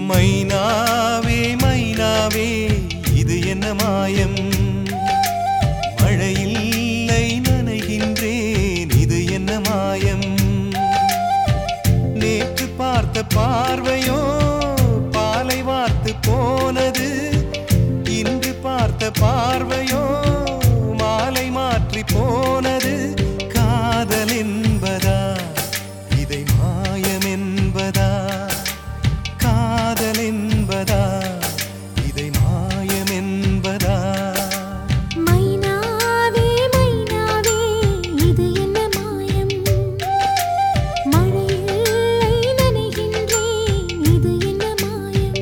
மைனாவே மைனாவே இது என்ன மாயம் மழையில்லை நனைகின்றேன் இது என்ன மாயம் நேற்று பார்த்த பார்வையோ பாலை வார்த்து போனது இன்று பார்த்த பார்வையோ மாலை மாற்றி போனது காதல் என்பதா இதை மாயம் என்பதா காதல் என்பதா இதை மாயம் என்பதா மைனாவே மைனாவே இது என்ன மாயம் மழையில்லை நனைகின்றேன் இது என்ன மாயம்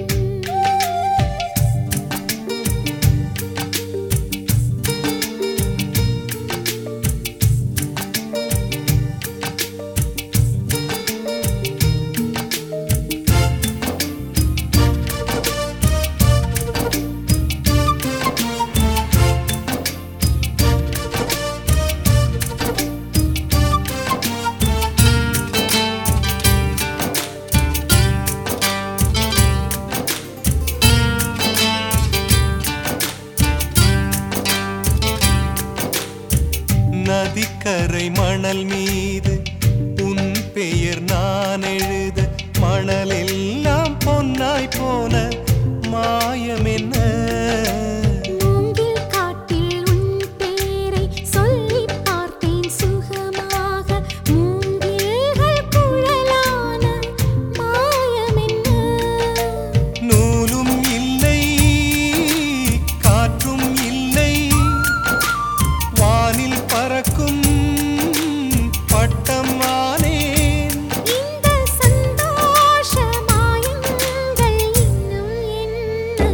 நதிக்கரை மணல் மீது உன் பெயர் நான் எழுத மணலெல்லாம் பொன்னாய் போன மாயம் என்ன மூங்கில் காட்டில் உன் பேரை சொல்லிப் பார்த்தேன் சுகமாக மூங்கில்கள் குழலான மாயம் என்ன நூலும் இல்லை காற்றும் இல்லை வானில் பறக்கும் பட்டம் ஆனேன் இந்த சந்தோஷ மாயங்கள் இன்னும் என்ன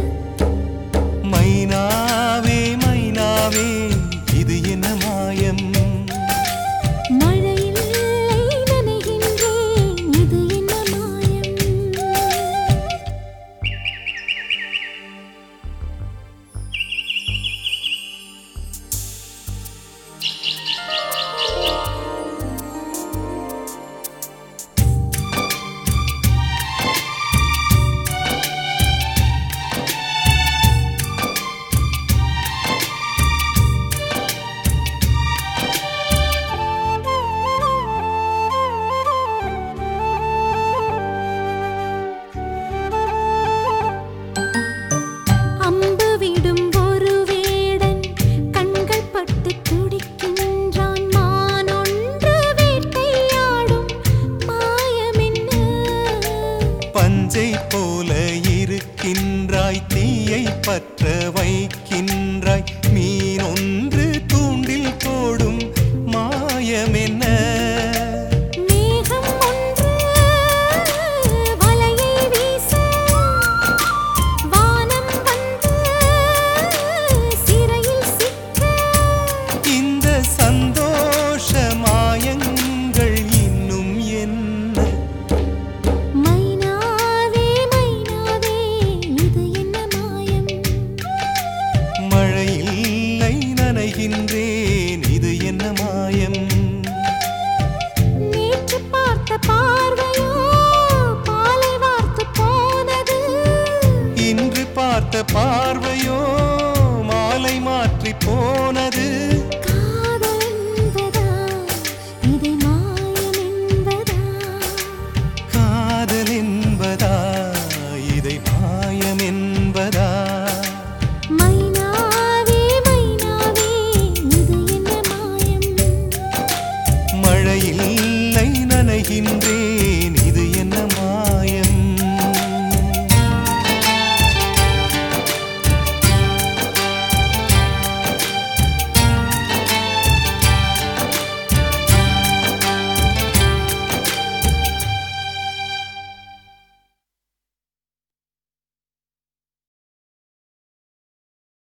மைனாவே மைனாவே இது என்ன மாயம் மழையில்லை நனைகின்றேன் இது என்ன மாயம் அம்பு விடும் ஒரு வேடன் கண்கள் பட்டு துடிக்கின்றான் மான் ஒன்று வேட்டையாடும் மாயம் என்ன பஞ்சை போல இருக்கின்றாய் தீயை பற்ற வைக்கின்றாய் மீன் ஒன்று தூண்டில் போடும் மாயம் என்ன மேகம் ஒன்று வலையை வீச வானம் வந்து சிறையில் சிக்க இந்த சந்தோஷ மாயங்கள் இன்னும் என்ன மைனாவே மைனாவே இது என்ன மாயம் மழையில்லை நனைகின்றேன் இது என்ன மாயம் நேற்று பார்த்த பார்வையோ பாலை வார்த்து போனது இன்று பார்த்த